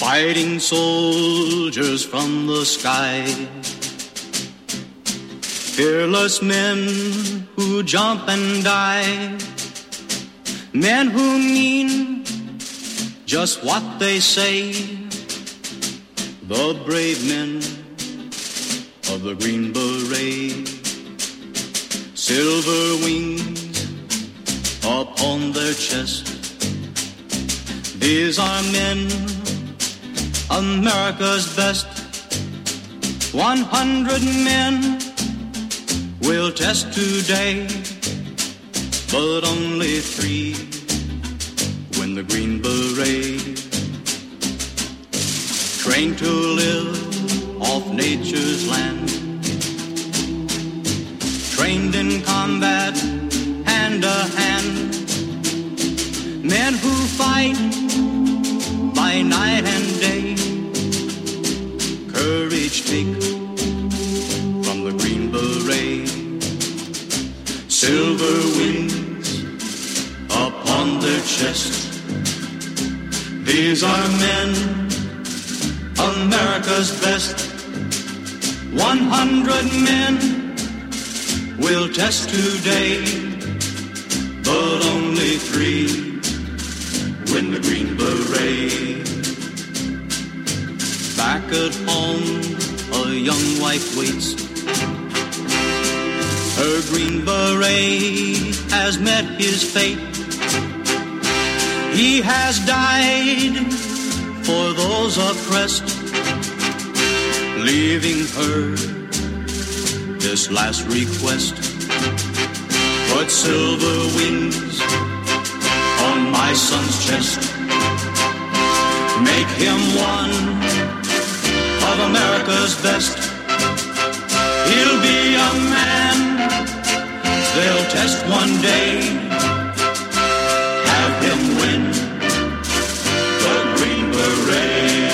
Fighting soldiers from the sky, fearless men who jump and die, men who mean just what they say, the brave men of the Green Beret. Silver wings upon their chest, these are men, America's best. 100 men will test today, but only 3 win the Green Beret. Trained to live off nature's land, trained in combat hand to hand, men who fight by night and day, courage take from the Green Beret. Silver wings upon their chest, these are men, America's best. 100 men will test today, but only 3 win the Green Beret. Back at home, a young wife waits. Her Green Beret has met his fate. He has died for those oppressed, leaving her this last request. Put silver wings on my son's chest, make him one of America's best. He'll be a man they'll test one day, have him win the Green Beret.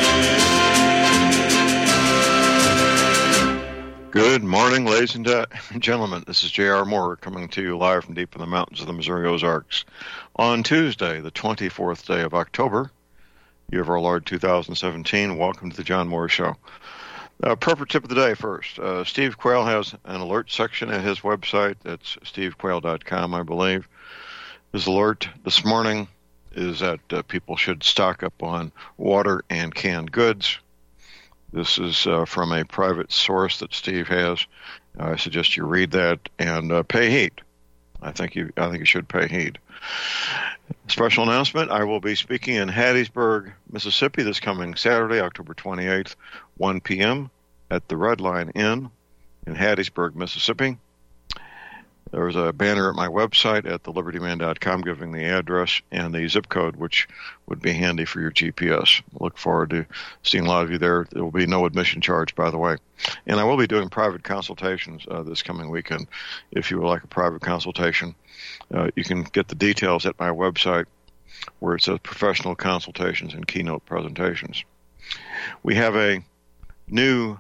Good morning, ladies and gentlemen. This is J.R. Moore coming to you live from deep in the mountains of the Missouri Ozarks on Tuesday, the 24th day of October, year of our Lord 2017. Welcome to the John Moore Show. Appropriate tip of the day first. Steve Quayle has an alert section at his website. That's stevequayle.com, I believe. His alert this morning is that people should stock up on water and canned goods. This is from a private source that Steve has. I suggest you read that and pay heed. I think you should pay heed. Special announcement, I will be speaking in Hattiesburg, Mississippi this coming Saturday, October 28th, 1 p.m. at the Red Line Inn in Hattiesburg, Mississippi. There's a banner at my website at thelibertyman.com giving the address and the zip code, which would be handy for your GPS. Look forward to seeing a lot of you there. There will be no admission charge, by the way. And I will be doing private consultations this coming weekend. If you would like a private consultation, you can get the details at my website where it says professional consultations and keynote presentations. We have a new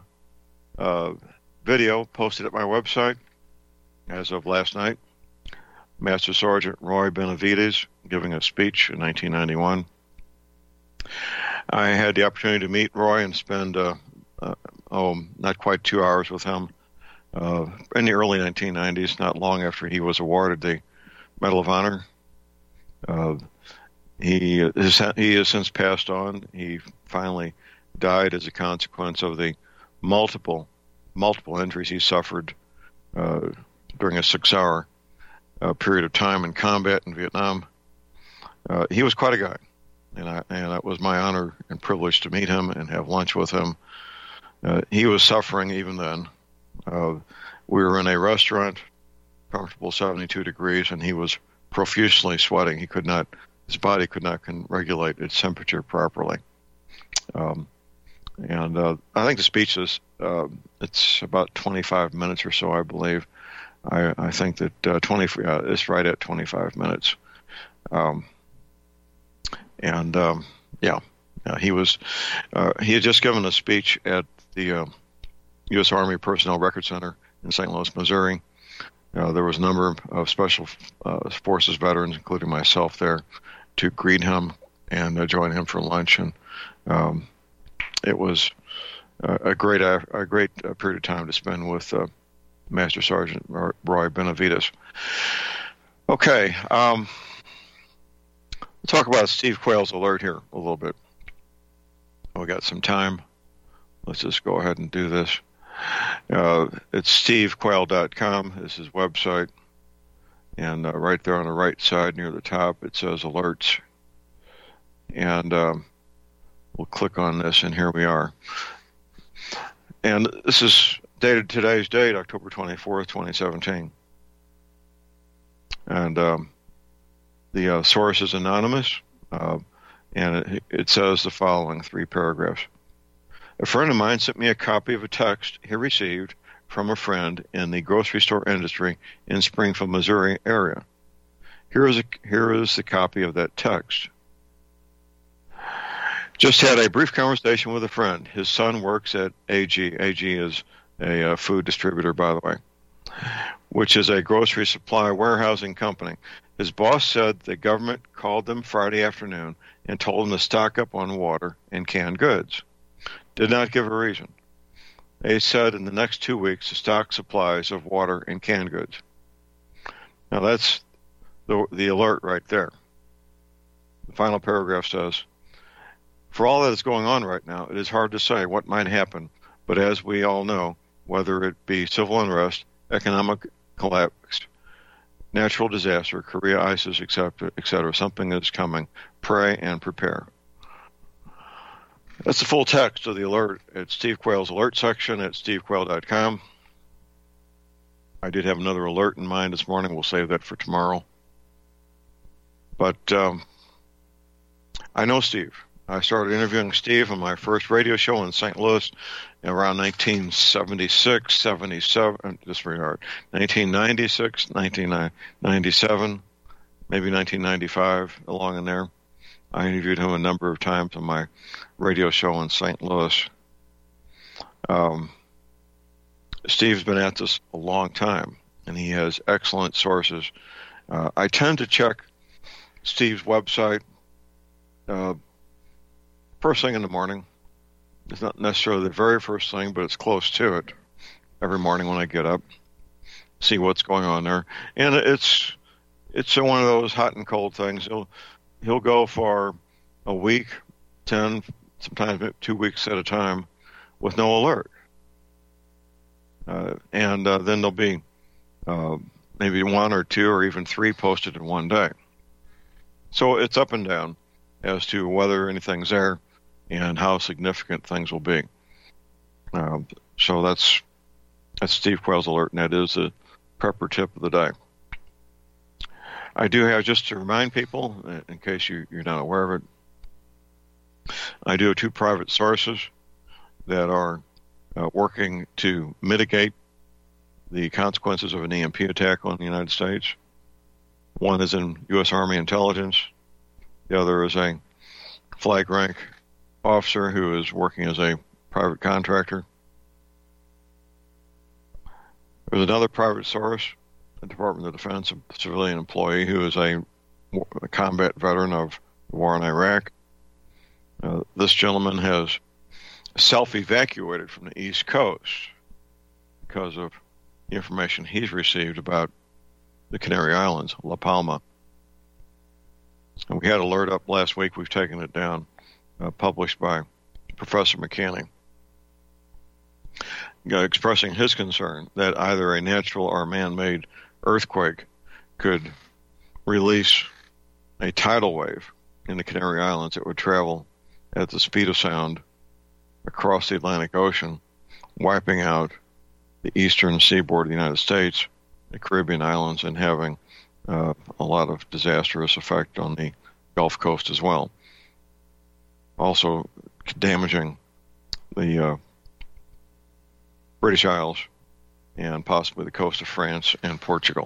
video posted at my website as of last night. Master Sergeant Roy Benavides giving a speech in 1991. I had the opportunity to meet Roy and spend, not quite 2 hours with him in the early 1990s, not long after he was awarded the Medal of Honor. He has since passed on. He finally died as a consequence of the multiple injuries he suffered during a 6-hour period of time in combat in Vietnam. He was quite a guy, and it was my honor and privilege to meet him and have lunch with him. He was suffering even then. We were in a restaurant, comfortable 72 degrees, and he was profusely sweating. His body could not regulate its temperature properly. I think the speech is, it's about 25 minutes or so, I believe. I think that it's right at 25 minutes. He had just given a speech at the U.S. Army Personnel Record Center in St. Louis, Missouri. There was a number of Special Forces veterans, including myself, there to greet him and join him for lunch. And It was a great period of time to spend with Master Sergeant Roy Benavides. Okay, we'll talk about Steve Quayle's alert here a little bit. We got some time. Let's just go ahead and do this. It's stevequayle.com. This is his website. And right there on the right side near the top, it says alerts. And we'll click on this, and here we are. And this is dated today's date, October 24th, 2017. And the source is anonymous, and it says the following 3 paragraphs. A friend of mine sent me a copy of a text he received from a friend in the grocery store industry in Springfield, Missouri area. Here is the copy of that text. Just had a brief conversation with a friend. His son works at AG. AG is a food distributor, by the way, which is a grocery supply warehousing company. His boss said the government called them Friday afternoon and told them to stock up on water and canned goods. Did not give a reason. They said in the next 2 weeks to stock supplies of water and canned goods. Now that's the alert right there. The final paragraph says, for all that is going on right now, it is hard to say what might happen, but as we all know, whether it be civil unrest, economic collapse, natural disaster, Korea, ISIS, etc., something is coming. Pray and prepare. That's the full text of the alert at Steve Quayle's alert section at stevequayle.com. I did have another alert in mind this morning. We'll save that for tomorrow. But I know Steve. I started interviewing Steve on my first radio show in St. Louis around 1976, 77, disregard, 1996, 1997, maybe 1995, along in there. I interviewed him a number of times on my radio show in St. Louis. Steve's been at this a long time, and he has excellent sources. I tend to check Steve's website first thing in the morning. It's not necessarily the very first thing, but it's close to it. Every morning when I get up, see what's going on there. And it's one of those hot and cold things. He'll go for a week, 10, sometimes 2 weeks at a time with no alert. And then there'll be maybe 1 or 2 or even 3 posted in one day. So it's up and down as to whether anything's there and how significant things will be. So that's Steve Quayle's alert, and that is the prepper tip of the day. I do have, just to remind people, in case you're not aware of it, I do have 2 private sources that are working to mitigate the consequences of an EMP attack on the United States. One is in U.S. Army intelligence. The other is a flag rank officer who is working as a private contractor. There's another private source, the Department of Defense, a civilian employee who is a combat veteran of the war in Iraq. This gentleman has self-evacuated from the East Coast because of the information he's received about the Canary Islands, La Palma. And we had an alert up last week. We've taken it down, published by Professor McCanny, expressing his concern that either a natural or man-made earthquake could release a tidal wave in the Canary Islands that would travel at the speed of sound across the Atlantic Ocean, wiping out the eastern seaboard of the United States, the Caribbean islands, and having a lot of disastrous effect on the Gulf Coast as well. Also damaging the British Isles and possibly the coast of France and Portugal.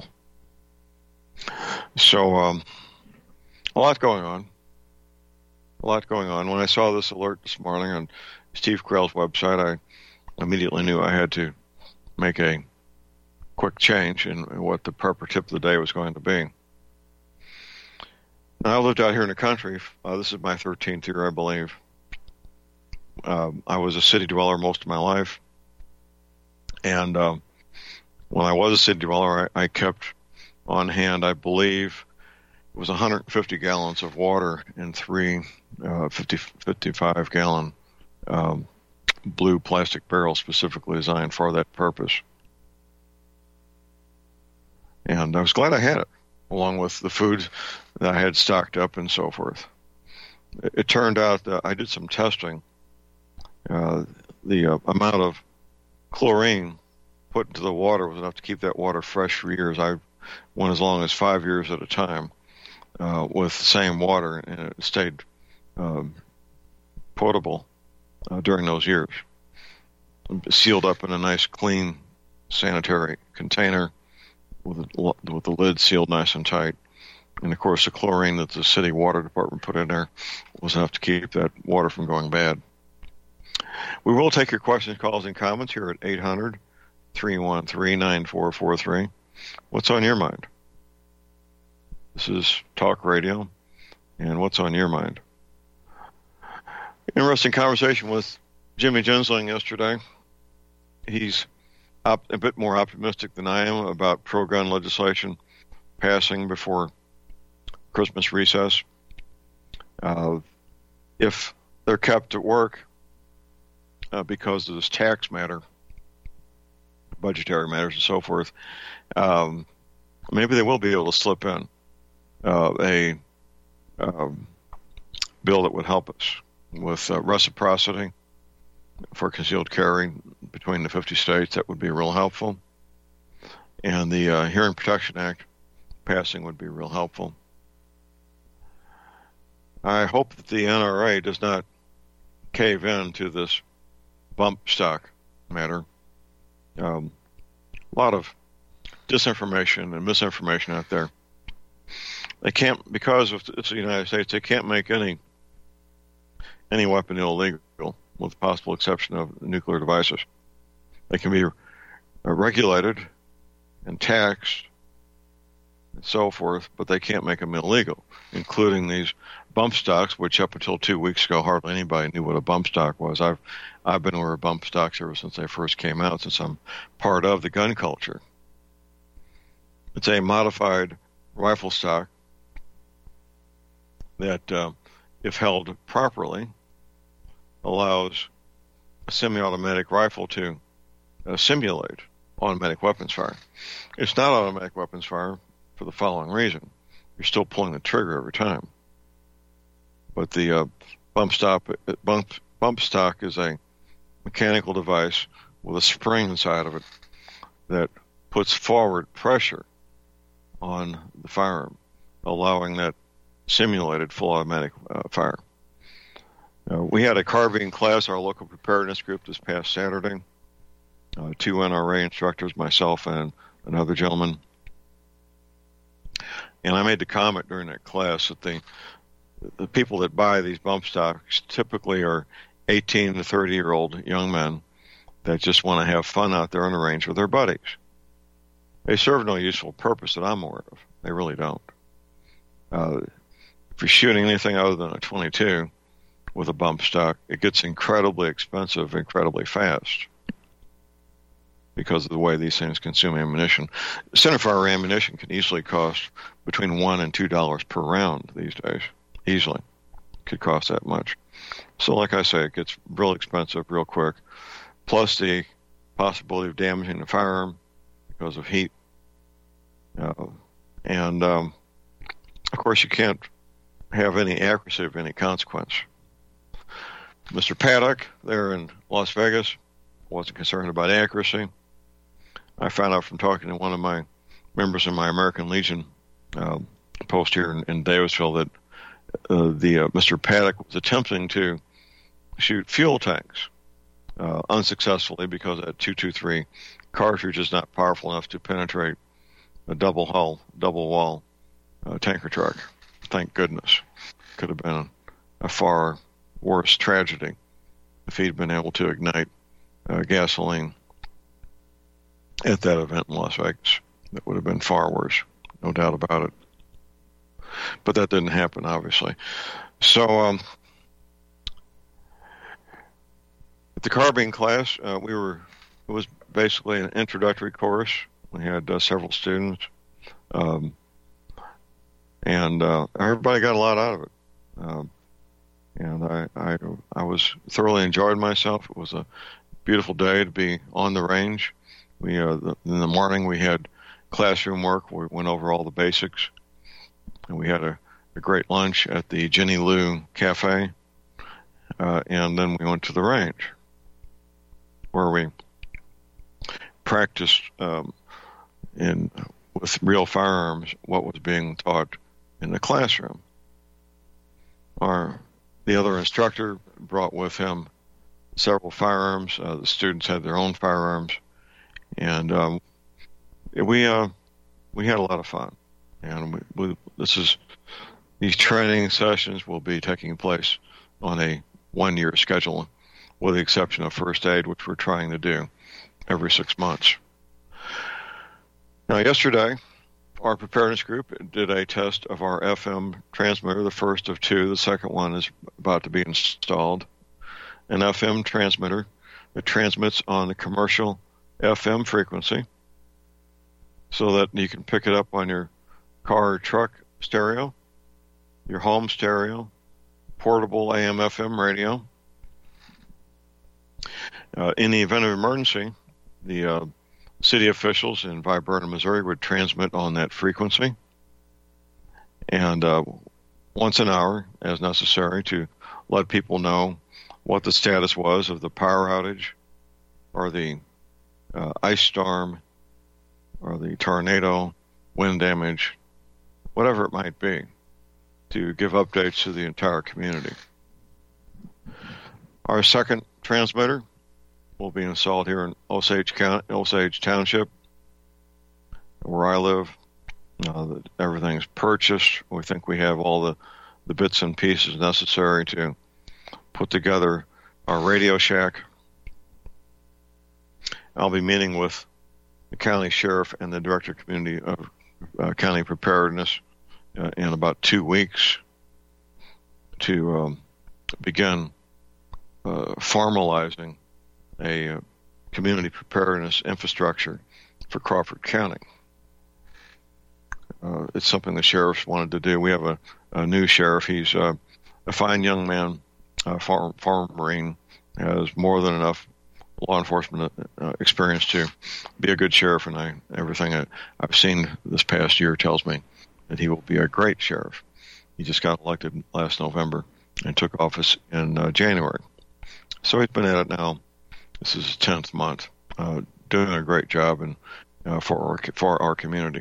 So a lot going on. A lot going on. When I saw this alert this morning on Steve Quayle's website, I immediately knew I had to make a quick change in what the prepper tip of the day was going to be. Now, I lived out here in the country. This is my 13th year, I believe. I was a city dweller most of my life, and when I was a city dweller, I kept on hand, I believe, it was 150 gallons of water in three 55-gallon blue plastic barrels specifically designed for that purpose. And I was glad I had it, along with the food that I had stocked up and so forth. It turned out that I did some testing. The amount of chlorine put into the water was enough to keep that water fresh for years. I went as long as 5 years at a time with the same water, and it stayed potable during those years. Sealed up in a nice, clean, sanitary container with the lid sealed nice and tight. And, of course, the chlorine that the city water department put in there was enough to keep that water from going bad. We will take your questions, calls, and comments here at 800-313-9443. What's on your mind? This is Talk Radio, and what's on your mind? Interesting conversation with Jimmy Gensling yesterday. He's a bit more optimistic than I am about pro-gun legislation passing before Christmas recess. If they're kept at work because of this tax matter, budgetary matters and so forth, maybe they will be able to slip in a bill that would help us with reciprocity for concealed carry between the 50 states. That would be real helpful. And the Hearing Protection Act passing would be real helpful. I hope that the NRA does not cave in to this bump stock matter. A lot of disinformation and misinformation out there. They can't, because it's the United States, they can't make any weapon illegal, with the possible exception of nuclear devices. They can be regulated and taxed and so forth, but they can't make them illegal, including these bump stocks, which up until 2 weeks ago, hardly anybody knew what a bump stock was. I've been aware of bump stocks ever since they first came out, since I'm part of the gun culture. It's a modified rifle stock that, if held properly, allows a semi-automatic rifle to simulate automatic weapons fire. It's not automatic weapons fire for the following reason. You're still pulling the trigger every time. But the bump stock is a mechanical device with a spring inside of it that puts forward pressure on the firearm, allowing that simulated full automatic fire. We had a carbine class, our local preparedness group, this past Saturday. 2 NRA instructors, myself and another gentleman. And I made the comment during that class that the people that buy these bump stocks typically are 18 to 30-year-old young men that just want to have fun out there on the range with their buddies. They serve no useful purpose that I'm aware of. They really don't. If you're shooting anything other than a .22 with a bump stock, it gets incredibly expensive, incredibly fast, because of the way these things consume ammunition. Centerfire ammunition can easily cost between $1 and $2 per round these days. Easily. Could cost that much. So like I say, it gets real expensive real quick, plus the possibility of damaging the firearm because of heat. And of course, you can't have any accuracy of any consequence. Mr. Paddock there in Las Vegas wasn't concerned about accuracy. I found out from talking to one of my members of my American Legion post here in Davisville that Mr. Paddock was attempting to shoot fuel tanks unsuccessfully because that .223 cartridge is not powerful enough to penetrate a double wall tanker truck. Thank goodness. Could have been a far worse tragedy if he'd been able to ignite gasoline at that event in Las Vegas. That would have been far worse, no doubt about it. But that didn't happen, obviously. So At the carbine class, it was basically an introductory course. We had several students, and everybody got a lot out of it. And I was thoroughly enjoyed myself. It was a beautiful day to be on the range. We in the morning we had classroom work. We went over all the basics, and we had a great lunch at the Jenny Lou Cafe, and then we went to the range where we practiced with real firearms what was being taught in the classroom. The other instructor brought with him several firearms. The students had their own firearms, and we had a lot of fun. And these training sessions will be taking place on a 1-year schedule, with the exception of first aid, which we're trying to do every 6 months. Now, yesterday, our preparedness group did a test of our FM transmitter, the first of two. The second one is about to be installed. An FM transmitter that transmits on the commercial FM frequency so that you can pick it up on your car or truck stereo, your home stereo, portable AM/FM radio. In the event of emergency, the city officials in Viberta, Missouri would transmit on that frequency, and once an hour, as necessary, to let people know what the status was of the power outage or the ice storm or the tornado, wind damage, whatever it might be, to give updates to the entire community. Our second transmitter will be installed here in Osage Township, where I live. Everything's purchased. We think we have all the bits and pieces necessary to put together our Radio Shack. I'll be meeting with the county sheriff and the director of community of county preparedness in about 2 weeks to begin formalizing a community preparedness infrastructure for Crawford County. It's something the sheriffs wanted to do. We have a new sheriff. He's a fine young man, former Marine, has more than enough law enforcement experience to be a good sheriff, and everything I've seen this past year tells me that he will be a great sheriff. He just got elected last November and took office in January. So he's been at it now. This is his 10th month, doing a great job for our community.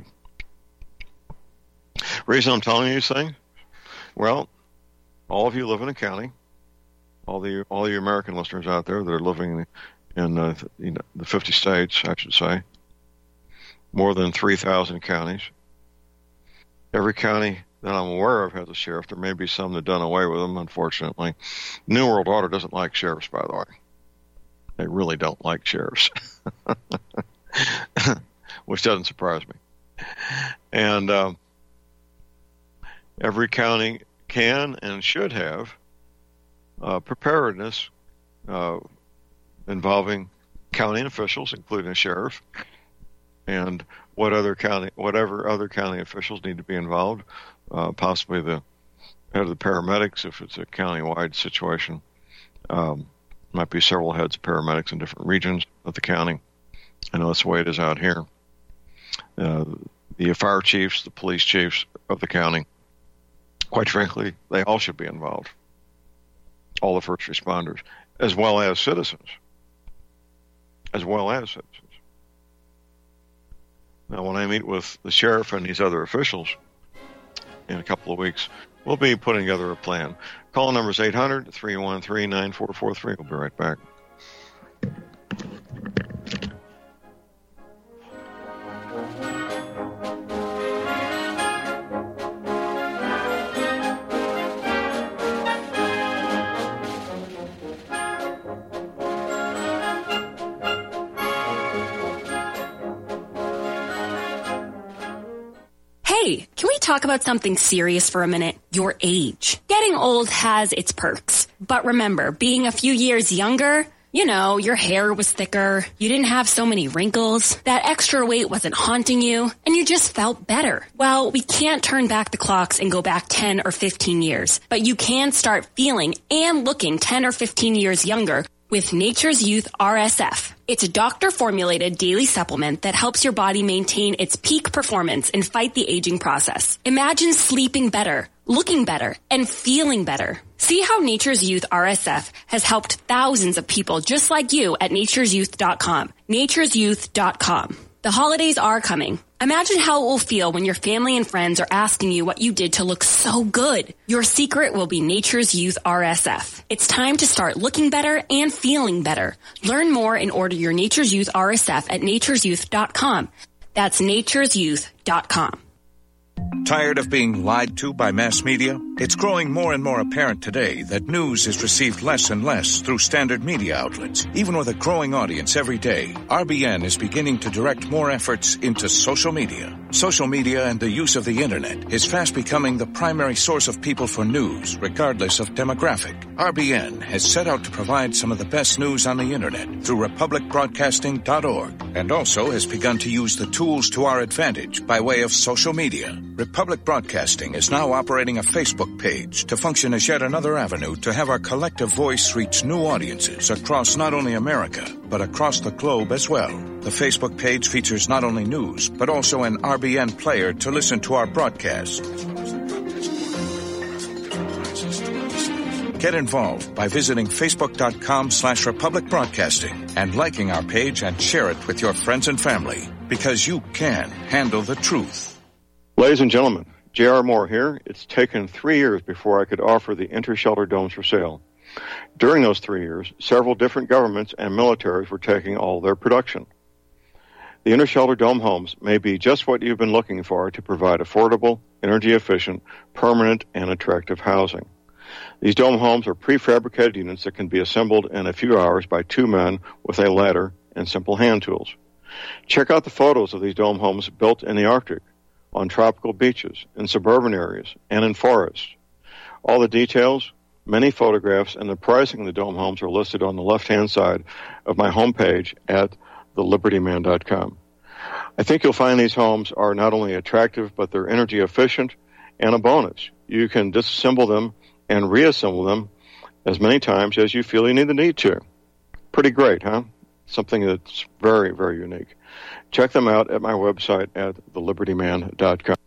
Reason I'm telling you these things? Well, all of you live in a county. All you American listeners out there that are living in the 50 states, I should say, more than 3,000 counties. Every county that I'm aware of has a sheriff. There may be some that done away with them, unfortunately. New World Order doesn't like sheriffs, by the way. They really don't like sheriffs, which doesn't surprise me. And every county can and should have preparedness involving county officials, including a sheriff, and whatever other county officials need to be involved, possibly the head of the paramedics if it's a county-wide situation. Might be several heads of paramedics in different regions of the county. I know that's the way it is out here. The fire chiefs, the police chiefs of the county, quite frankly, they all should be involved. All the first responders, as well as citizens. Now, when I meet with the sheriff and these other officials in a couple of weeks, we'll be putting together a plan. Call number is 800-313-9443. We'll be right back. Hey, can we talk about something serious for a minute? Your age. Getting old has its perks. But remember, being a few years younger, You know, your hair was thicker, you didn't have so many wrinkles, that extra weight wasn't haunting you, and you just felt better. Well, we can't turn back the clocks and go back 10 or 15 years, but you can start feeling and looking 10 or 15 years younger with Nature's Youth RSF. It's a doctor-formulated daily supplement that helps your body maintain its peak performance and fight the aging process. Imagine sleeping better, looking better, and feeling better. See how Nature's Youth RSF has helped thousands of people just like you at nature'syouth.com. nature'syouth.com. The holidays are coming. Imagine how it will feel when your family and friends are asking you what you did to look so good. Your secret will be Nature's Youth RSF. It's time to start looking better and feeling better. Learn more and order your Nature's Youth RSF at nature'syouth.com. That's nature'syouth.com. Tired of being lied to by mass media? It's growing more and more apparent today that news is received less and less through standard media outlets. Even with a growing audience every day, RBN is beginning to direct more efforts into social media. Social media and the use of the internet is fast becoming the primary source of people for news, regardless of demographic. RBN has set out to provide some of the best news on the internet through republicbroadcasting.org, and also has begun to use the tools to our advantage by way of social media. Republic Broadcasting is now operating a Facebook page to function as yet another avenue to have our collective voice reach new audiences across not only America, but across the globe as well. The Facebook page features not only news, but also an RBN player to listen to our broadcast. Get involved by visiting facebook.com/Republic Broadcasting and liking our page and share it with your friends and family, because you can handle the truth. Ladies and gentlemen, J.R. Moore here. It's taken 3 years before I could offer the Intershelter domes for sale. During those 3 years, several different governments and militaries were taking all their production. The Intershelter dome homes may be just what you've been looking for to provide affordable, energy-efficient, permanent, and attractive housing. These dome homes are prefabricated units that can be assembled in a few hours by 2 men with a ladder and simple hand tools. Check out the photos of these dome homes built in the Arctic, on tropical beaches, in suburban areas, and in forests. All the details, many photographs, and the pricing of the dome homes are listed on the left-hand side of my homepage at thelibertyman.com. I think you'll find these homes are not only attractive, but they're energy efficient, and a bonus. You can disassemble them and reassemble them as many times as you feel you need to. Pretty great, huh? Something that's very, very unique. Check them out at my website at thelibertyman.com.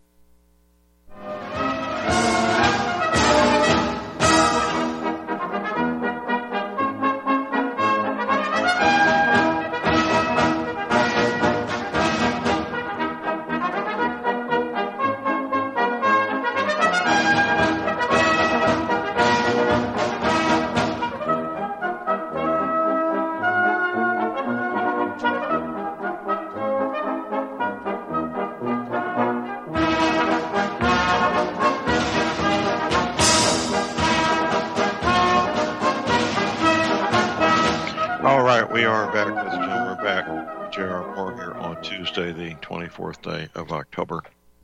We are back, ladies and gentlemen. We're back. J.R. Moore here on Tuesday, the 24th day of October.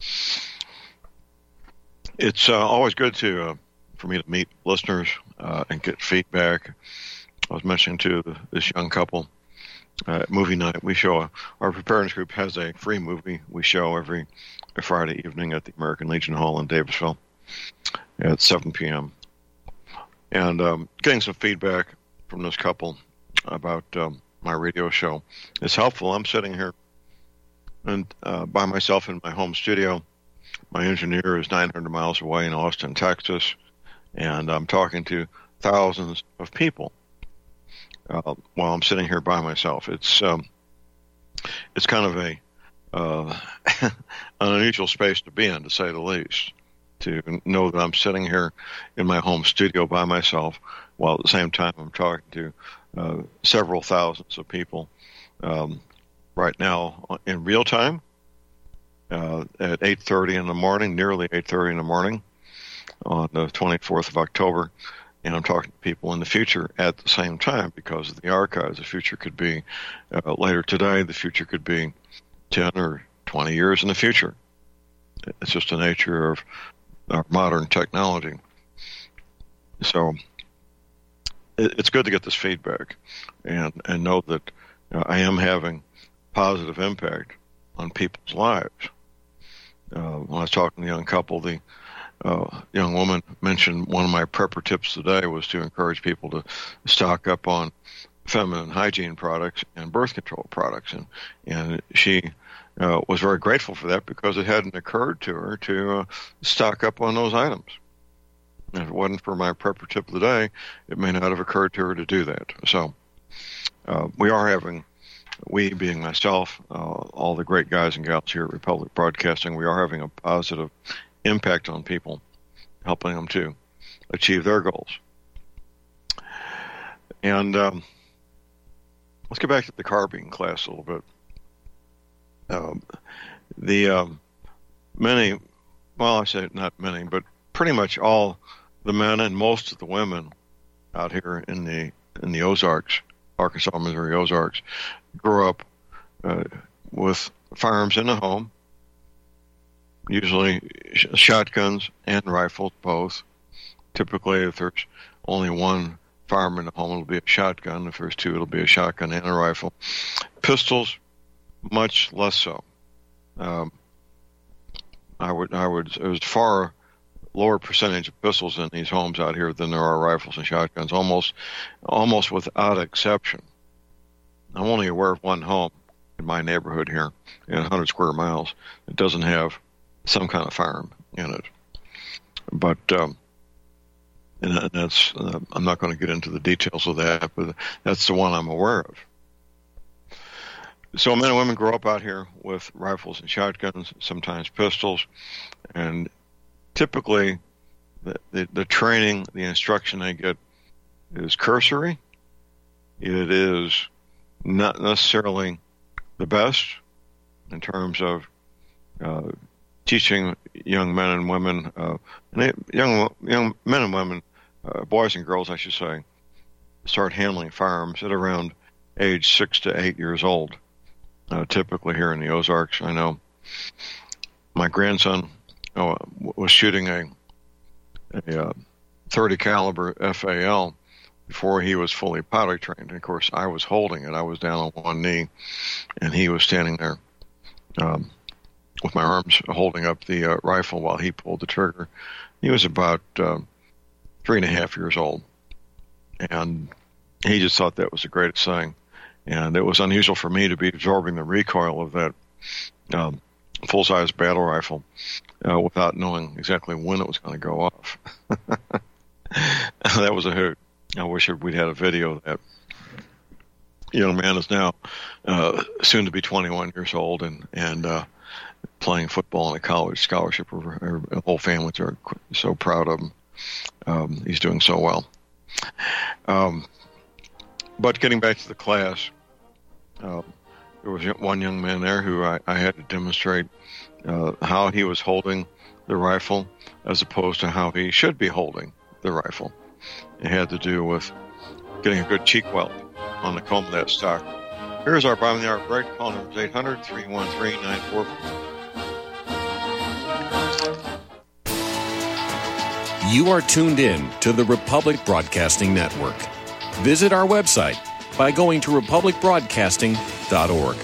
It's always good for me to meet listeners and get feedback. I was mentioning to this young couple at movie night. We show our preparedness group has a free movie we show every Friday evening at the American Legion Hall in Davisville at 7 p.m. And getting some feedback from this couple about my radio show is helpful. I'm sitting here and by myself in my home studio. My engineer is 900 miles away in Austin, Texas, and I'm talking to thousands of people while I'm sitting here by myself. It's kind of a an unusual space to be in, to say the least, to know that I'm sitting here in my home studio by myself while at the same time I'm talking to several thousands of people right now in real time at 8:30 in the morning, nearly 8:30 in the morning on the 24th of October. And I'm talking to people in the future at the same time because of the archives. The future could be later today. The future could be 10 or 20 years in the future. It's just the nature of our modern technology. So it's good to get this feedback and know that I am having positive impact on people's lives. When I was talking to a young couple, the young woman mentioned one of my prepper tips today was to encourage people to stock up on feminine hygiene products and birth control products. And she was very grateful for that because it hadn't occurred to her to stock up on those items. And if it wasn't for my prepper tip of the day, it may not have occurred to her to do that. So we being myself, all the great guys and gals here at Republic Broadcasting, we are having a positive impact on people, helping them to achieve their goals. And let's get back to the carbine class a little bit. Many, well, I say not many, but pretty much all the men and most of the women out here in the Ozarks, Arkansas, Missouri Ozarks, grew up with firearms in the home, usually shotguns and rifles, both. Typically, if there's only one firearm in the home, it'll be a shotgun. If there's two, it'll be a shotgun and a rifle. Pistols, much less so. It was far lower percentage of pistols in these homes out here than there are rifles and shotguns, almost without exception. I'm only aware of one home in my neighborhood here in 100 square miles that doesn't have some kind of firearm in it. But and that's I'm not going to get into the details of that, but that's the one I'm aware of. So men and women grow up out here with rifles and shotguns, sometimes pistols, and typically the training, the instruction they get is cursory. It is not necessarily the best in terms of teaching young men and women, young men and women, boys and girls, I should say, start handling firearms at around age 6 to 8 years old. Typically here in the Ozarks, I know my grandson was shooting a 30 caliber FAL before he was fully potty trained. And of course, I was holding it. I was down on one knee, and he was standing there with my arms holding up the rifle while he pulled the trigger. He was about 3.5 years old, and he just thought that was the greatest thing. And it was unusual for me to be absorbing the recoil of that full-size battle rifle without knowing exactly when it was going to go off. That was a hoot. I wish we'd had a video of that. Young man is now soon to be 21 years old and playing football on a college scholarship. Our whole family are so proud of him. He's doing so well. But getting back to the class, there was one young man there who I had to demonstrate how he was holding the rifle as opposed to how he should be holding the rifle. It had to do with getting a good cheek welt on the comb of that stock. Here's our bottom of the hour break. Call number 800-313-94. You are tuned in to the Republic Broadcasting Network. Visit our website by going to republicbroadcasting.org.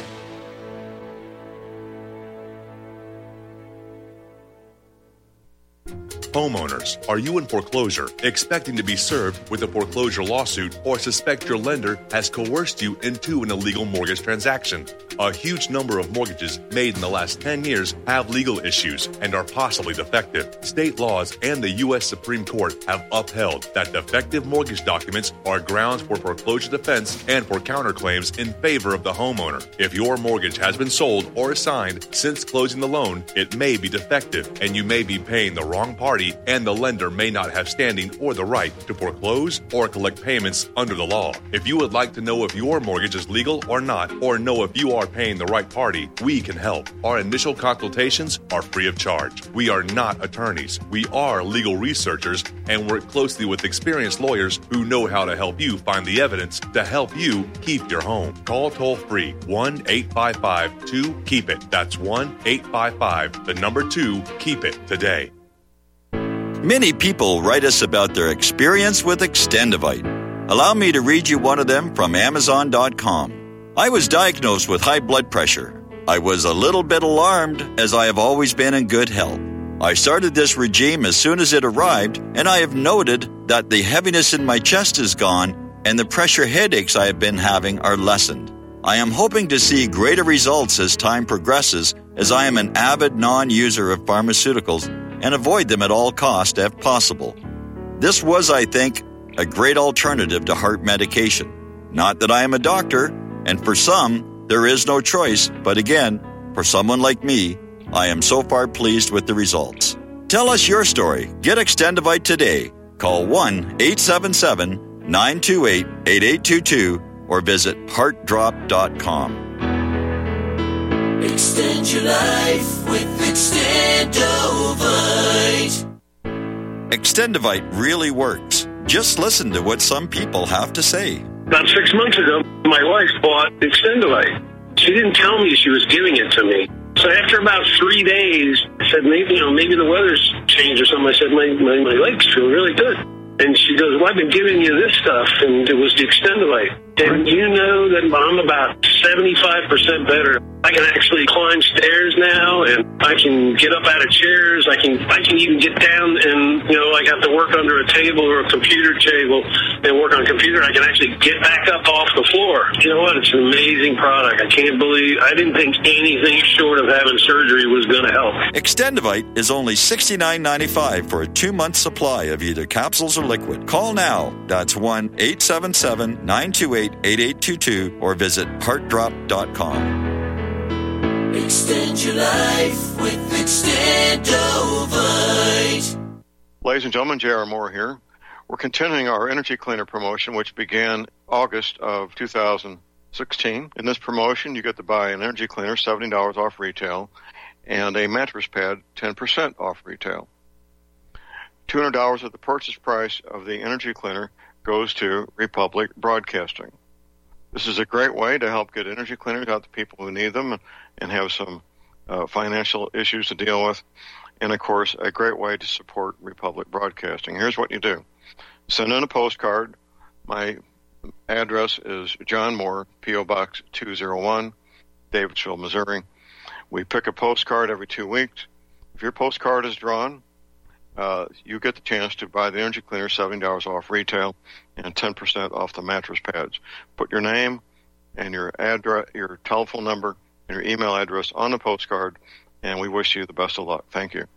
Homeowners, are you in foreclosure, expecting to be served with a foreclosure lawsuit, or suspect your lender has coerced you into an illegal mortgage transaction? A huge number of mortgages made in the last 10 years have legal issues and are possibly defective. State laws and the U.S. Supreme Court have upheld that defective mortgage documents are grounds for foreclosure defense and for counterclaims in favor of the homeowner. If your mortgage has been sold or assigned since closing the loan, it may be defective and you may be paying the wrong party, and the lender may not have standing or the right to foreclose or collect payments under the law. If you would like to know if your mortgage is legal or not, or know if you are paying the right party, we can help. Our initial consultations are free of charge. We are not attorneys. We are legal researchers and work closely with experienced lawyers who know how to help you find the evidence to help you keep your home. Call toll-free 1-855-2-KEEP-IT. That's 1-855-2-KEEP-IT today. Many people write us about their experience with Extendivite. Allow me to read you one of them from Amazon.com. I was diagnosed with high blood pressure. I was a little bit alarmed, as I have always been in good health. I started this regime as soon as it arrived, and I have noted that the heaviness in my chest is gone, and the pressure headaches I have been having are lessened. I am hoping to see greater results as time progresses, as I am an avid non-user of pharmaceuticals and avoid them at all costs if possible. This was, I think, a great alternative to heart medication. Not that I am a doctor, and for some, there is no choice, but again, for someone like me, I am so far pleased with the results. Tell us your story. Get Extendivite today. Call 1-877-928-8822 or visit heartdrop.com. Extend your life with Extendivite. Extendivite really works. Just listen to what some people have to say. About 6 months ago, my wife bought Extendivite. She didn't tell me she was giving it to me. So after about 3 days, I said, maybe the weather's changed or something. I said, my legs feel really good. And she goes, well, I've been giving you this stuff, and it was the Extendivite. And you know that I'm about 75% better. I can actually climb stairs now, and I can get up out of chairs. I can even get down and, I got to work under a table or a computer table and work on a computer. I can actually get back up off the floor. You know what? It's an amazing product. I didn't think anything short of having surgery was going to help. Extendivite is only $69.95 for a 2-month supply of either capsules or liquid. Call now. That's 1-877-928-8822 or visit heartdrop.com. Extend your life with Extendivite. Ladies and gentlemen, J.R. Moore here. We're continuing our Energy Cleaner promotion, which began August of 2016. In this promotion, you get to buy an Energy Cleaner, $70 off retail, and a mattress pad, 10% off retail. $200 of the purchase price of the Energy Cleaner goes to Republic Broadcasting. This is a great way to help get energy cleaners out to people who need them and have some financial issues to deal with. And, of course, a great way to support Republic Broadcasting. Here's what you do. Send in a postcard. My address is John Moore, P.O. Box 201, Davidsville, Missouri. We pick a postcard every 2 weeks. If your postcard is drawn, you get the chance to buy the Energy Cleaner, $70 off retail, and 10% off the mattress pads. Put your name and your address, your telephone number, and your email address on the postcard, and we wish you the best of luck. Thank you.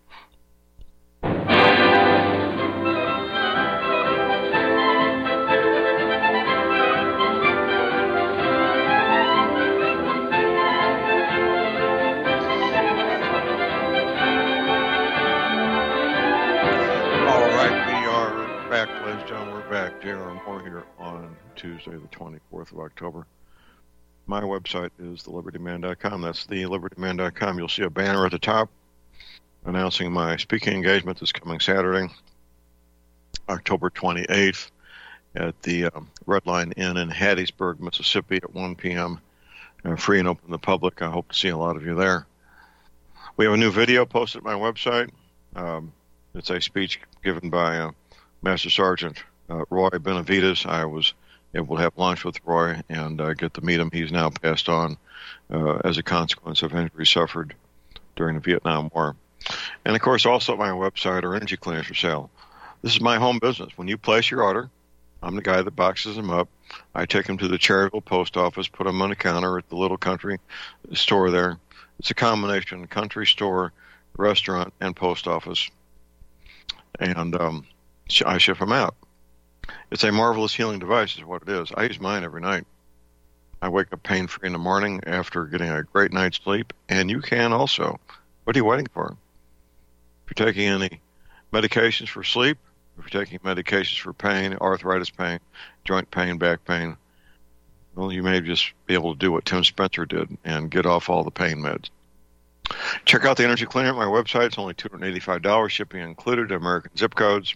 J.R. Moore here on Tuesday, the 24th of October. My website is thelibertyman.com. That's thelibertyman.com. You'll see a banner at the top announcing my speaking engagement this coming Saturday, October 28th, at the Red Line Inn in Hattiesburg, Mississippi at 1 p.m. Free and open to the public. I hope to see a lot of you there. We have a new video posted at my website. It's a speech given by Master Sergeant Roy Benavides. I was able to have lunch with Roy and get to meet him. He's now passed on as a consequence of injuries suffered during the Vietnam War. And, of course, also at my website are energy cleaners for sale. This is my home business. When you place your order, I'm the guy that boxes them up. I take them to the Cherryville post office, put them on the counter at the little country store there. It's a combination country store, restaurant, and post office. And I ship them out. It's a marvelous healing device is what it is. I use mine every night. I wake up pain-free in the morning after getting a great night's sleep, and you can also. What are you waiting for? If you're taking any medications for sleep, if you're taking medications for pain, arthritis pain, joint pain, back pain, well, you may just be able to do what Tim Spencer did and get off all the pain meds. Check out the Energy Cleaner at my website. It's only $285, shipping included, American zip codes.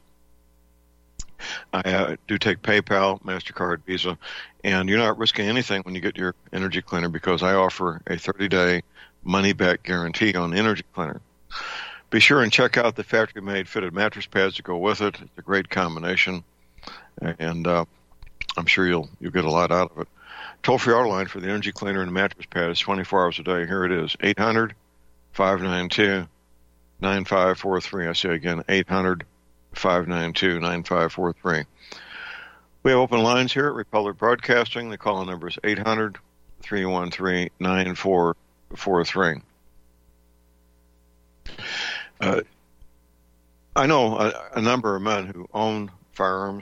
I do take PayPal, MasterCard, Visa, and you're not risking anything when you get your Energy Cleaner because I offer a 30-day money-back guarantee on the Energy Cleaner. Be sure and check out the factory-made fitted mattress pads to go with it. It's a great combination. And I'm sure you'll get a lot out of it. Toll-free auto line for the energy cleaner and mattress pad is 24 hours a day. Here it is, 800-592-9543. I say again, 800-592-9543. We have open lines here at Republic Broadcasting. The call-in number is 800-313-9443. I know a number of men who own firearms,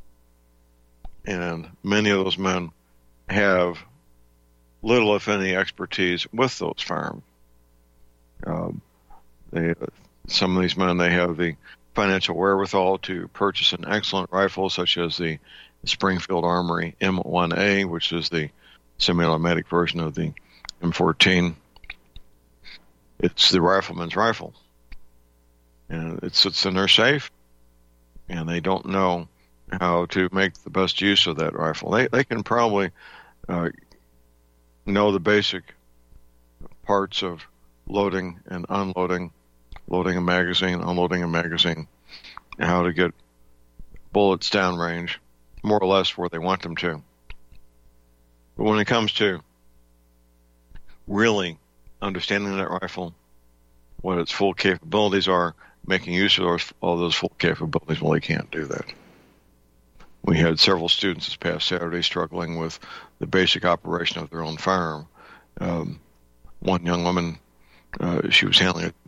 and many of those men have little, if any, expertise with those firearms. Some of these men, they have the financial wherewithal to purchase an excellent rifle, such as the Springfield Armory M1A, which is the semi-automatic version of the M14. It's the rifleman's rifle, and it sits in their safe, and they don't know how to make the best use of that rifle. They can probably know the basic parts of loading and unloading, loading a magazine, unloading a magazine, and how to get bullets downrange, more or less where they want them to. But when it comes to really understanding that rifle, what its full capabilities are, making use of all those full capabilities, well, they can't do that. We had several students this past Saturday struggling with the basic operation of their own firearm. One young woman, she was handling it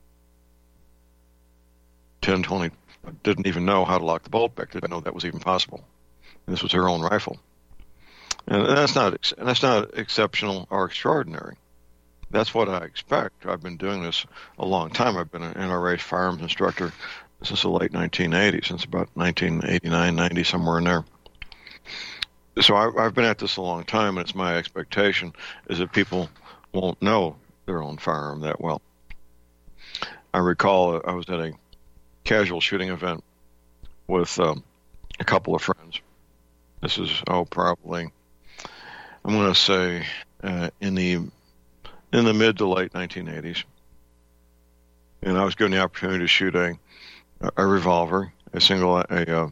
10-20, didn't even know how to lock the bolt back. Didn't know that was even possible. And this was her own rifle. And that's not exceptional or extraordinary. That's what I expect. I've been doing this a long time. I've been an NRA firearms instructor since the late 1980s, since about 1989, 90, somewhere in there. So I've been at this a long time, and it's my expectation is that people won't know their own firearm that well. I recall I was at a casual shooting event with a couple of friends. This is, probably, I'm going to say in the mid to late 1980s. And I was given the opportunity to shoot a revolver, a single action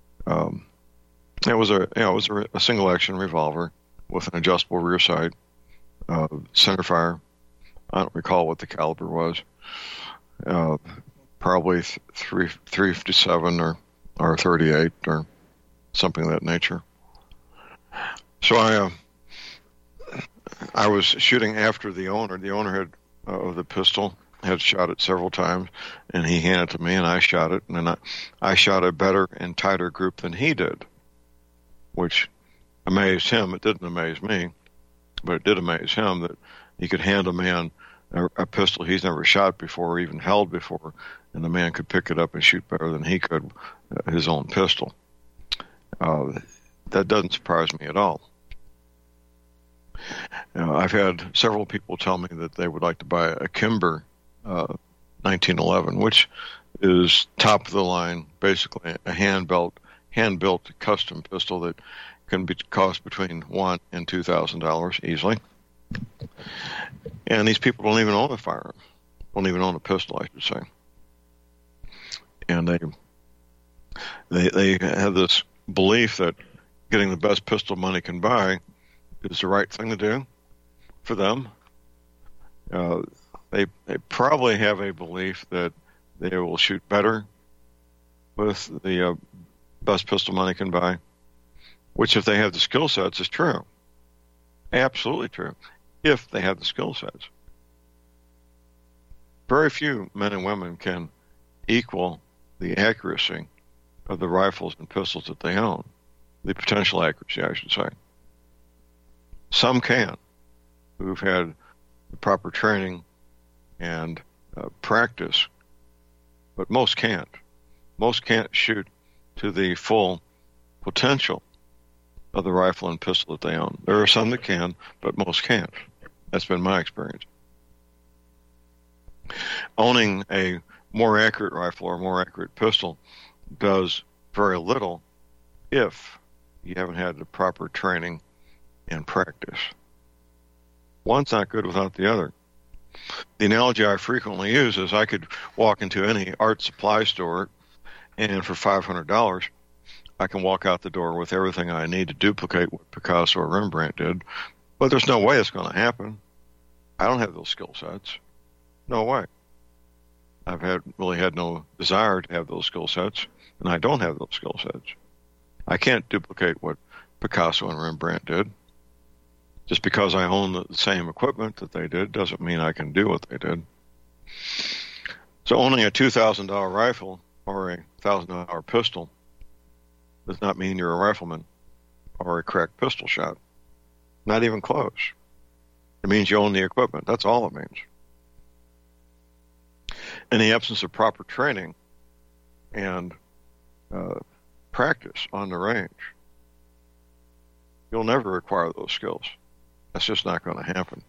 revolver with an adjustable rear sight, center fire. I don't recall what the caliber was. Probably 357 or 38 or something of that nature. So I was shooting after the owner. The owner had of the pistol had shot it several times, and he handed it to me, and I shot it, and then I shot a better and tighter group than he did, which amazed him. It didn't amaze me, but it did amaze him that he could hand a man a pistol he's never shot before or even held before, and the man could pick it up and shoot better than he could his own pistol. That doesn't surprise me at all. I've had several people tell me that they would like to buy a Kimber 1911, which is top of the line, basically a hand-built custom pistol that can cost between $1,000 and $2,000 easily. And these people don't even own a firearm, don't even own a pistol, I should say. And they have this belief that getting the best pistol money can buy is the right thing to do for them. They probably have a belief that they will shoot better with the best pistol money can buy, which if they have the skill sets is true. Absolutely true. If they have the skill sets. Very few men and women can equal the accuracy of the rifles and pistols that they own. The potential accuracy, I should say. Some can, who've had the proper training and practice, but most can't. Most can't shoot to the full potential of the rifle and pistol that they own. There are some that can, but most can't. That's been my experience. Owning a more accurate rifle or more accurate pistol does very little if you haven't had the proper training and practice. One's not good without the other. The analogy I frequently use is I could walk into any art supply store and for $500 I can walk out the door with everything I need to duplicate what Picasso or Rembrandt did, but there's no way it's going to happen. I don't have those skill sets. No way. I've really had no desire to have those skill sets, and I don't have those skill sets. I can't duplicate what Picasso and Rembrandt did. Just because I own the same equipment that they did doesn't mean I can do what they did. So owning a $2,000 rifle or a $1,000 pistol does not mean you're a rifleman or a cracked pistol shot. Not even close. It means you own the equipment. That's all it means. In the absence of proper training and practice on the range, you'll never acquire those skills. That's just not going to happen.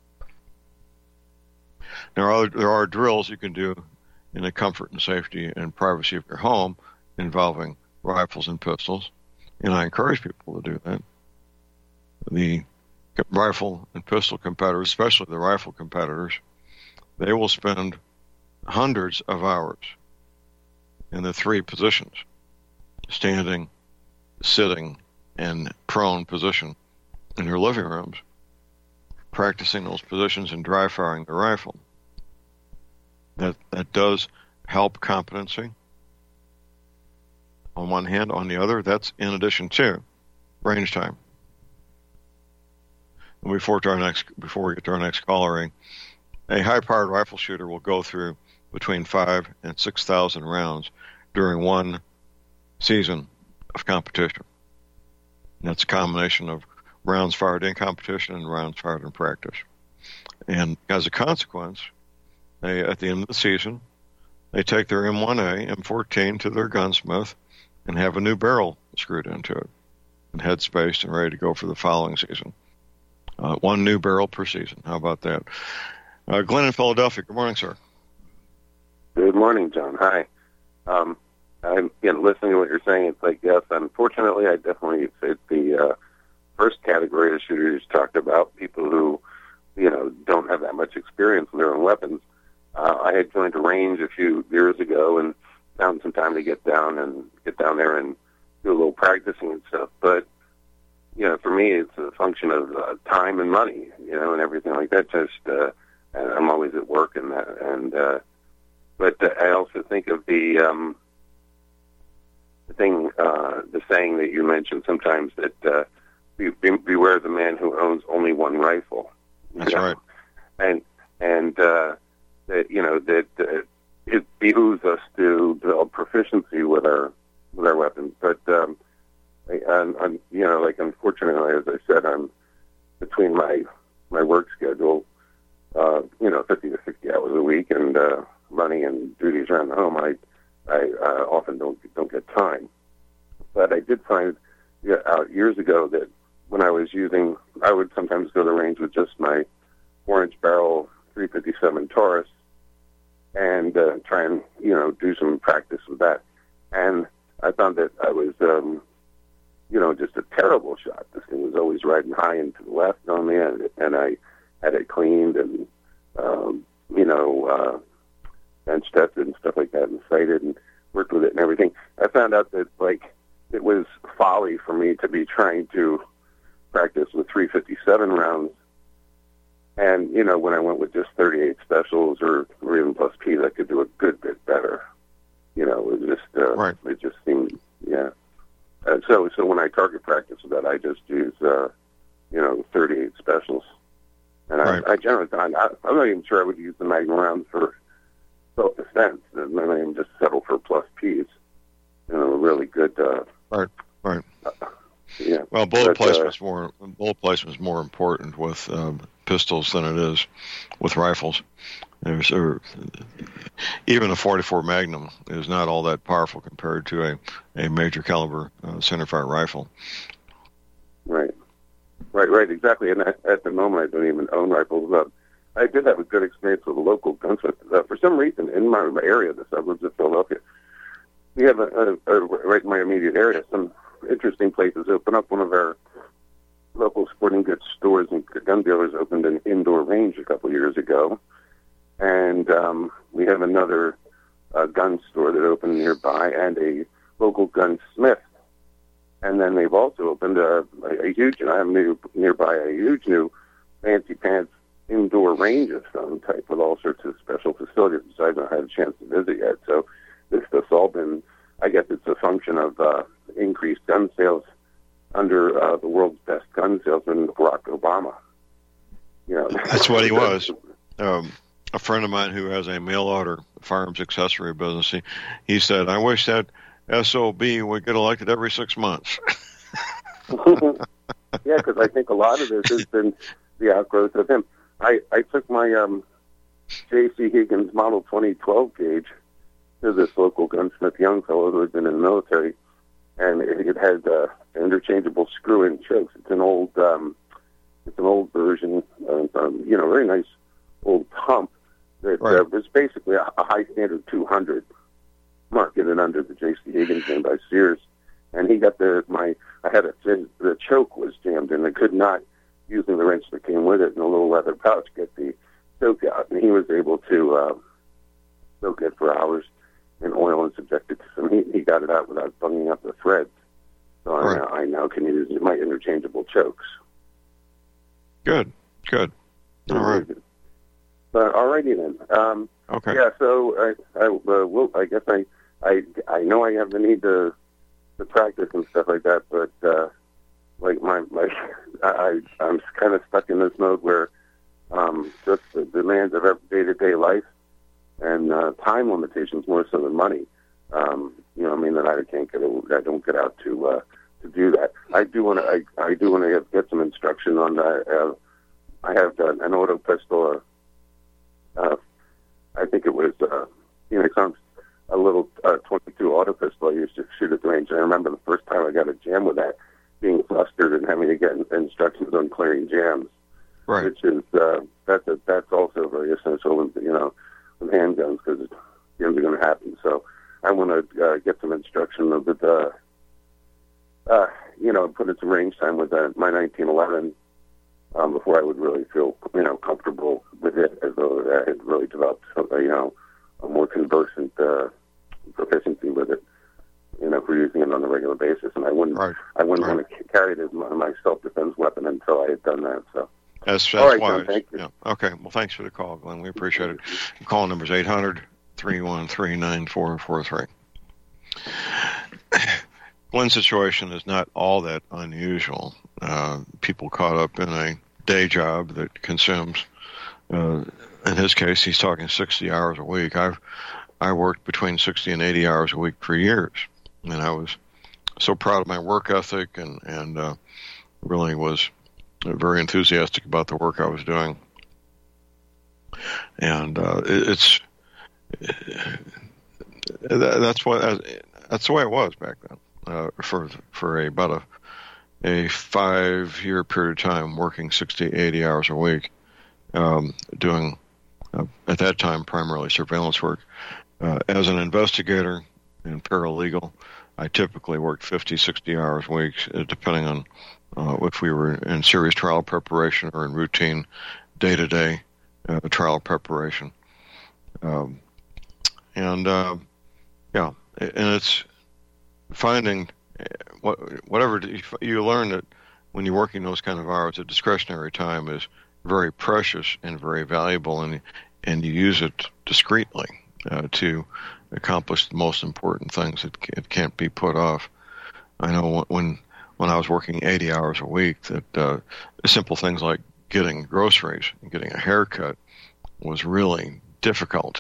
There are drills you can do in the comfort and safety and privacy of your home involving rifles and pistols, and I encourage people to do that. The rifle and pistol competitors, especially the rifle competitors, they will spend hundreds of hours in the three positions, standing, sitting, and prone position in their living rooms, practicing those positions and dry firing the rifle. That does help competency on one hand. On the other, that's in addition to range time. And before we get to our next caller, a high-powered rifle shooter will go through between 5,000 and 6,000 rounds during one season of competition. And that's a combination of rounds fired in competition and rounds fired in practice. And as a consequence, at the end of the season, they take their M1A, M14 to their gunsmith and have a new barrel screwed into it and head spaced and ready to go for the following season. One new barrel per season. How about that? Glenn in Philadelphia. Good morning, sir. Good morning, John. Hi. I'm listening to what you're saying. It's like, yes, unfortunately, I definitely fit the first category of shooters you talked about, people who, don't have that much experience with their own weapons. I had joined a range a few years ago and found some time to get down there and do a little practicing and stuff. But, for me, it's a function of time and money, and everything like that. Just, and I'm always at work and that. But I also think of the saying that you mentioned sometimes that beware the man who owns only one rifle. That's right. And that that it behooves us to develop proficiency with our weapons. But unfortunately, as I said, I'm between my work schedule, 50 to 60 hours a week, and running and duties around the home, I often don't get time. But I did find out years ago that when I was I would sometimes go to the range with just my 4-inch barrel 357 Taurus and try and do some practice with that. And I found that I was just a terrible shot. This thing was always riding high and to the left on me, and I had it cleaned and bench tested and stuff like that, and sighted and worked with it and everything. I found out that it was folly for me to be trying to practice with 357 rounds. And when I went with just 38 specials or even plus P's, I could do a good bit better. It was just right. It just seemed so when I target practice with that, I just use 38 specials. And right. I generally, I'm not even sure I would use the Magnum rounds for self-defense, and then I even just settle for plus P's. Really good. Right. Yeah. Well, bullet placement is more important with pistols than it is with rifles. Even a .44 Magnum is not all that powerful compared to a major caliber centerfire rifle. Right, exactly. And at the moment, I don't even own rifles. I did have a good experience with a local gunsmith. For some reason, in my area, the suburbs of Philadelphia, we have right in my immediate area, some interesting places open up. One of our local sporting goods stores and gun dealers opened an indoor range a couple of years ago. And we have another gun store that opened nearby, and a local gunsmith And then they've also opened a huge, and I have nearby a huge new fancy pants indoor range of some type with all sorts of special facilities, which I haven't had a chance to visit yet. So this has all been, I guess it's a function of increased gun sales under the world's best gun salesman, Barack Obama. You know, that's what he was. A friend of mine who has a mail order firearms accessory business, he said, I wish that SOB would get elected every 6 months. Yeah, because I think a lot of this has been the outgrowth of him. I took my J.C. Higgins Model 2012 gauge to this local gunsmith, young fellow who had been in the military, and it had interchangeable screw-in chokes. It's an old version, very nice old pump that was basically a high standard 200, marketed under the J.C. Higgins name by Sears. And he got the choke was jammed, and I could not, using the wrench that came with it in a little leather pouch, get the choke out. And he was able to soak it for hours in oil and subject it to some heat. He got it out without bunging up the threads. So I now can use my interchangeable chokes. Good. All right. Alrighty then. Okay. Yeah. So I guess I know I have the need to practice and stuff like that, but I'm kind of stuck in this mode where just the demands of day-to-day life and time limitations more so than money. That I don't get out to do that. I do want to get some instruction on that. I have an auto pistol. I think it was Phoenix Arms, a little 22 auto pistol I used to shoot at the range. And I remember the first time I got a jam with that, being flustered and having to get instructions on clearing jams. Right. Which is that's also very essential, with handguns, because jams are going to happen. So I want to get some instruction with put in some range time with my 1911 before I would really feel comfortable with it, as though I had really developed a more conversant proficiency with it. For using it on a regular basis, and I wouldn't want to carry it as my self-defense weapon until I had done that. So. That's all right, wise. John, thank you. Yeah. Okay. Well, thanks for the call, Glenn. We appreciate it. The call number is 800-313-9443. Glenn's situation is not all that unusual. People caught up in a day job that consumes, in his case, he's talking 60 hours a week. I worked between 60 and 80 hours a week for years, and I was so proud of my work ethic and really was very enthusiastic about the work I was doing. And that's the way it was back then. For about a 5-year period of time, working 60, 80 hours a week, doing at that time primarily surveillance work. As an investigator and paralegal, I typically worked 50, 60 hours a week, depending on if we were in serious trial preparation or in routine day-to-day trial preparation. And it's finding whatever you learn that when you're working those kind of hours, the discretionary time is very precious and very valuable, and you use it discreetly to accomplish the most important things. It can't be put off. I know when I was working 80 hours a week, that simple things like getting groceries and getting a haircut was really difficult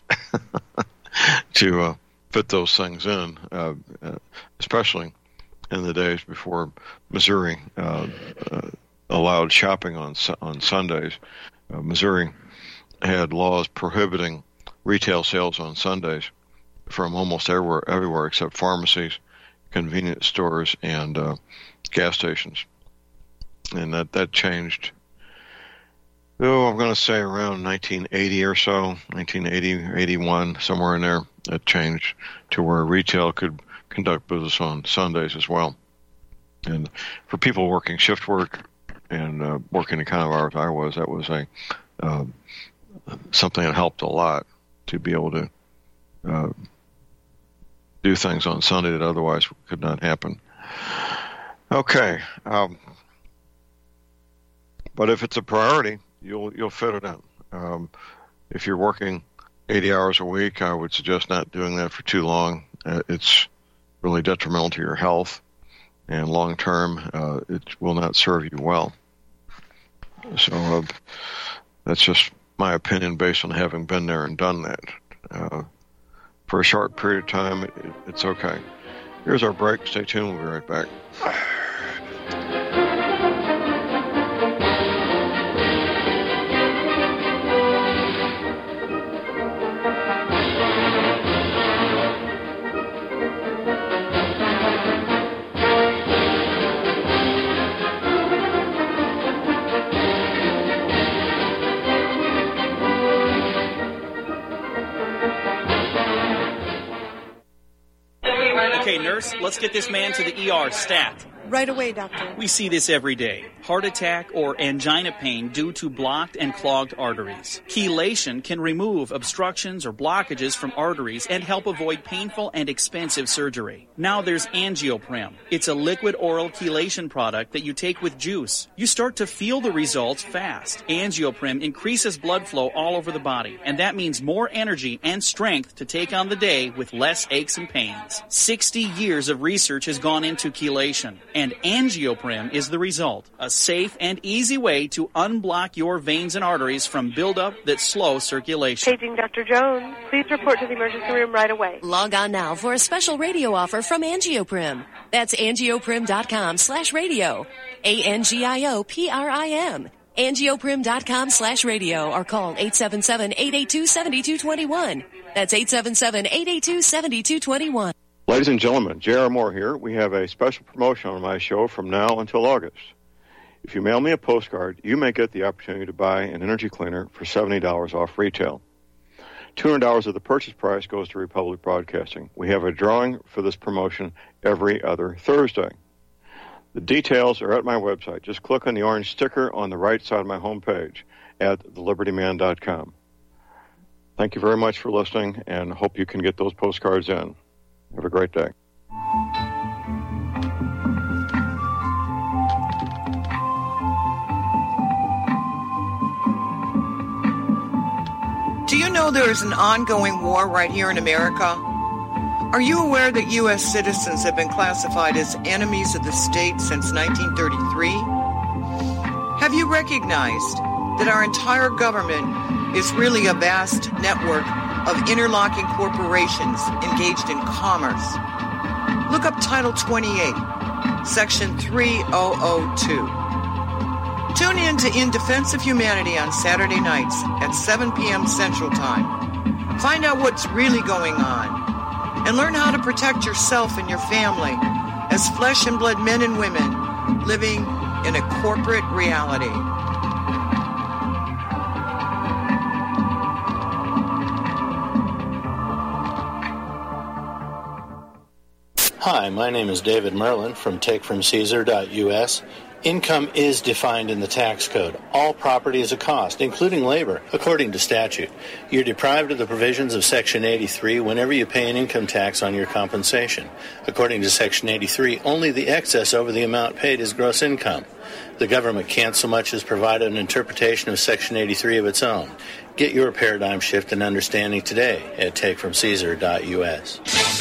to fit those things in, especially in the days before Missouri allowed shopping on Sundays. Missouri had laws prohibiting retail sales on Sundays from almost everywhere except pharmacies, convenience stores, and gas stations. And that changed, I'm going to say around 1980 or so, 1980, 81, somewhere in there. It changed to where retail could conduct business on Sundays as well. And for people working shift work and working the kind of hours I was, that was something that helped a lot to be able to do things on Sunday that otherwise could not happen. Okay. But if it's a priority, you'll fit it in. If you're working 80 hours a week, I would suggest not doing that for too long. It's really detrimental to your health, and long term, it will not serve you well. So that's just my opinion based on having been there and done that. For a short period of time, it's okay. Here's our break. Stay tuned. We'll be right back. Okay, nurse, let's get this man to the ER stat. Right away, doctor. We see this every day. Heart attack or angina pain due to blocked and clogged arteries. Chelation can remove obstructions or blockages from arteries and help avoid painful and expensive surgery. Now there's Angioprim. It's a liquid oral chelation product that you take with juice. You start to feel the results fast. Angioprim increases blood flow all over the body, and that means more energy and strength to take on the day with less aches and pains. 60 years of research has gone into chelation, and Angioprim is the result. A safe and easy way to unblock your veins and arteries from buildup that slow circulation. Paging Dr. Jones. Please report to the emergency room right away. Log on now for a special radio offer from Angioprim. That's angioprim.com/radio. ANGIOPRIM. Angioprim.com/radio or call 877-882-7221. That's 877-882-7221. Ladies and gentlemen, J.R. Moore here. We have a special promotion on my show from now until August. If you mail me a postcard, you may get the opportunity to buy an energy cleaner for $70 off retail. $200 of the purchase price goes to Republic Broadcasting. We have a drawing for this promotion every other Thursday. The details are at my website. Just click on the orange sticker on the right side of my homepage at thelibertyman.com. Thank you very much for listening, and hope you can get those postcards in. Have a great day. Do you know there is an ongoing war right here in America? Are you aware that U.S. citizens have been classified as enemies of the state since 1933? Have you recognized that our entire government is really a vast network of interlocking corporations engaged in commerce? Look up Title 28, Section 3002. Tune in to In Defense of Humanity on Saturday nights at 7 p.m. Central Time. Find out what's really going on and learn how to protect yourself and your family as flesh and blood men and women living in a corporate reality. Hi, my name is David Merlin from TakeFromCaesar.us. Income is defined in the tax code. All property is a cost, including labor, according to statute. You're deprived of the provisions of Section 83 whenever you pay an income tax on your compensation. According to Section 83, only the excess over the amount paid is gross income. The government can't so much as provide an interpretation of Section 83 of its own. Get your paradigm shift and understanding today at TakeFromCaesar.us.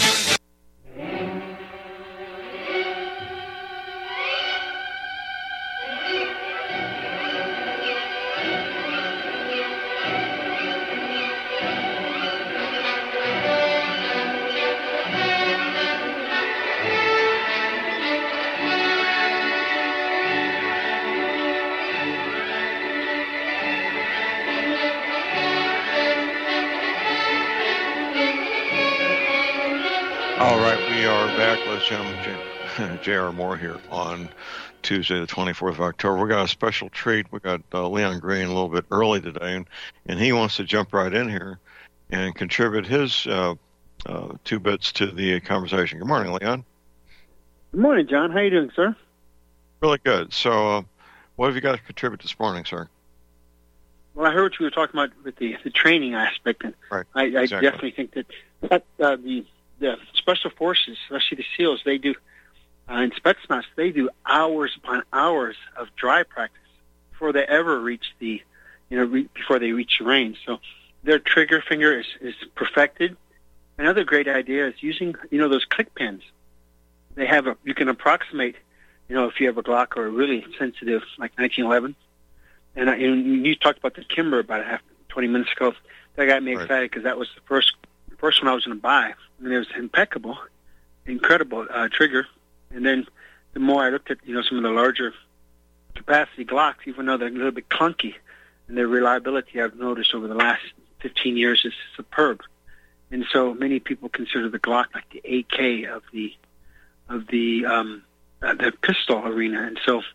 J.R. Moore here on Tuesday, the 24th of October. We got a special treat. We got Leon Green a little bit early today, and he wants to jump right in here and contribute his 2 bits to the conversation. Good morning, Leon. Good morning, John. How you doing, sir? Really good. So what have you got to contribute this morning, sir? Well, I heard what you were talking about with the training aspect, and right. I definitely think that the Special Forces, especially the SEALs, they do in Spetsnaz, they do hours upon hours of dry practice before they ever reach before they reach the range. So their trigger finger is perfected. Another great idea is using, those click pens. They have you can approximate, if you have a Glock or a really sensitive, like 1911. And you talked about the Kimber about 20 minutes ago. That got me excited because that was the first one I was going to buy. I mean, it was impeccable, incredible trigger. And then the more I looked at, some of the larger capacity Glocks, even though they're a little bit clunky, and their reliability I've noticed over the last 15 years is superb. And so many people consider the Glock like the AK of the pistol arena. And so,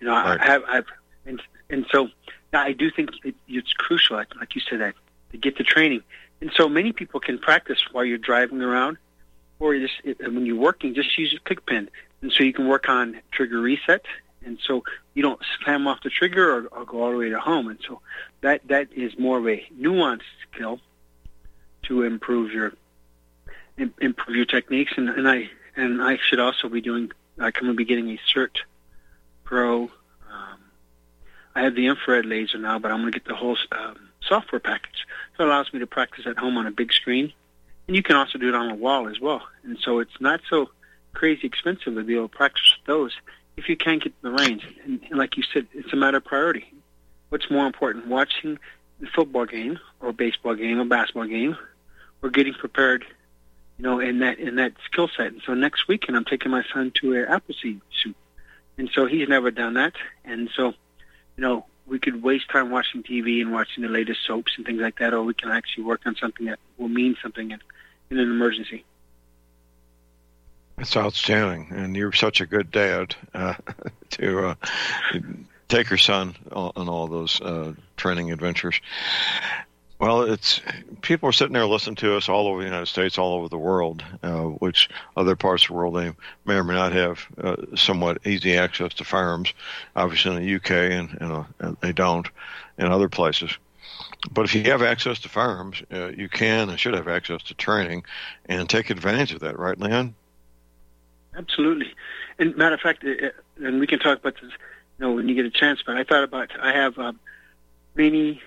and so I do think it's crucial, like you said, that to get the training. And so many people can practice while you're driving around, or when you're working, just use a click pen. And so you can work on trigger reset, and so you don't slam off the trigger or go all the way to home. And so that is more of a nuanced skill to improve your techniques. And I should also be doing. I'm going to be getting a Cert Pro. I have the infrared laser now, but I'm going to get the whole software package. So it allows me to practice at home on a big screen, and you can also do it on a wall as well. And so it's not so crazy expensive to be able to practice with those if you can't get the range. And like you said, it's a matter of priority. What's more important, watching the football game or baseball game or basketball game, or getting prepared, in that skill set? And so next weekend I'm taking my son to an Appleseed shoot, and so he's never done that. And so, we could waste time watching TV and watching the latest soaps and things like that, or we can actually work on something that will mean something in an emergency. That's outstanding, and you're such a good dad to take your son on all those training adventures. Well, people are sitting there listening to us all over the United States, all over the world, which other parts of the world they may or may not have somewhat easy access to firearms. Obviously in the UK, and they don't in other places. But if you have access to firearms, you can and should have access to training and take advantage of that, right, Leon? Absolutely. And matter of fact, and we can talk about this, when you get a chance, but I have many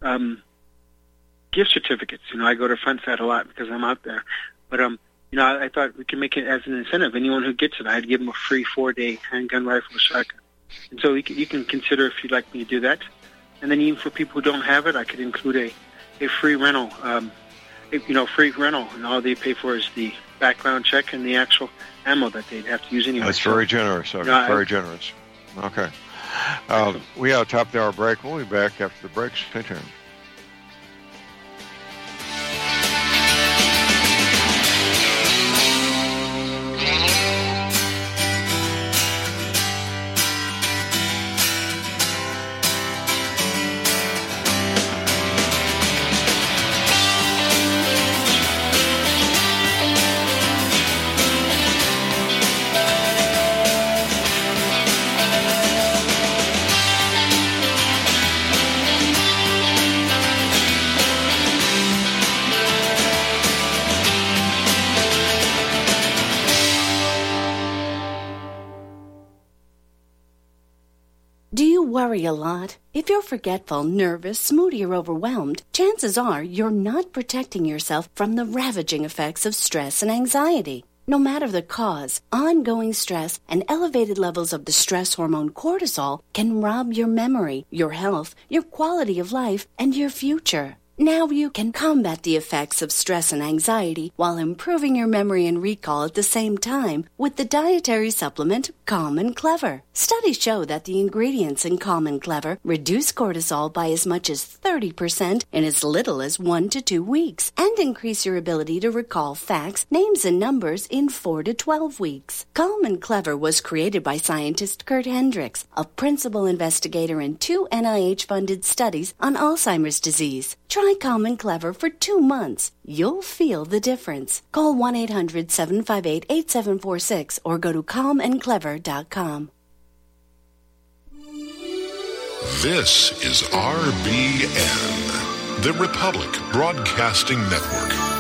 gift certificates. I go to FunSat a lot because I'm out there. But, I thought we can make it as an incentive. Anyone who gets it, I'd give them a free 4-day handgun rifle shotgun. And so you can consider if you'd like me to do that. And then even for people who don't have it, I could include a free rental, free rental, and all they pay for is the background check and the actual ammo that they'd have to use anyway. That's very generous. Very generous. Okay. We are top of the hour break. We'll be back after the break. Stay tuned. Worry a lot? If you're forgetful, nervous, moody, or overwhelmed, chances are you're not protecting yourself from the ravaging effects of stress and anxiety. No matter the cause, ongoing stress and elevated levels of the stress hormone cortisol can rob your memory, your health, your quality of life, and your future. Now you can combat the effects of stress and anxiety while improving your memory and recall at the same time with the dietary supplement Calm and Clever. Studies show that the ingredients in Calm and Clever reduce cortisol by as much as 30% in as little as 1 to 2 weeks and increase your ability to recall facts, names, and numbers in 4 to 12 weeks. Calm and Clever was created by scientist Kurt Hendricks, a principal investigator in 2 NIH-funded studies on Alzheimer's disease. Try Calm and Clever for 2 months. You'll feel the difference. Call 1-800-758-8746 or go to calmandclever.com. This is RBN, the Republic Broadcasting Network.